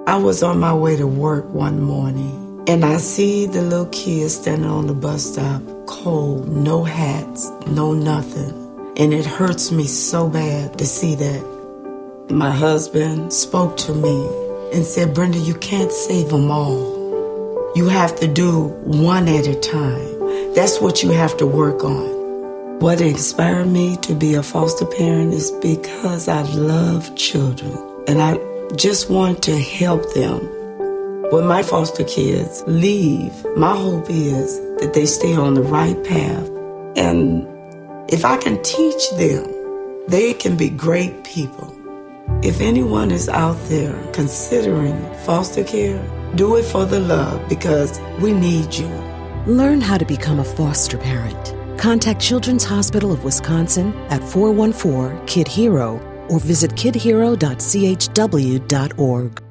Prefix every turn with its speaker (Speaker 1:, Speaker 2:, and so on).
Speaker 1: I was on my way to work one morning, and I see the little kids standing on the bus stop, cold, no hats, no nothing. And it hurts me so bad to see that. My husband spoke to me and said, Brenda, you can't save them all. You have to do one at a time. That's what you have to work on. What inspired me to be a foster parent is because I love children, and I just want to help them. When my foster kids leave, my hope is that they stay on the right path. And if I can teach them, they can be great people. If anyone is out there considering foster care, do it for the love, because we need you.
Speaker 2: Learn how to become a foster parent. Contact Children's Hospital of Wisconsin at 414-KID-HERO or visit kidhero.chw.org.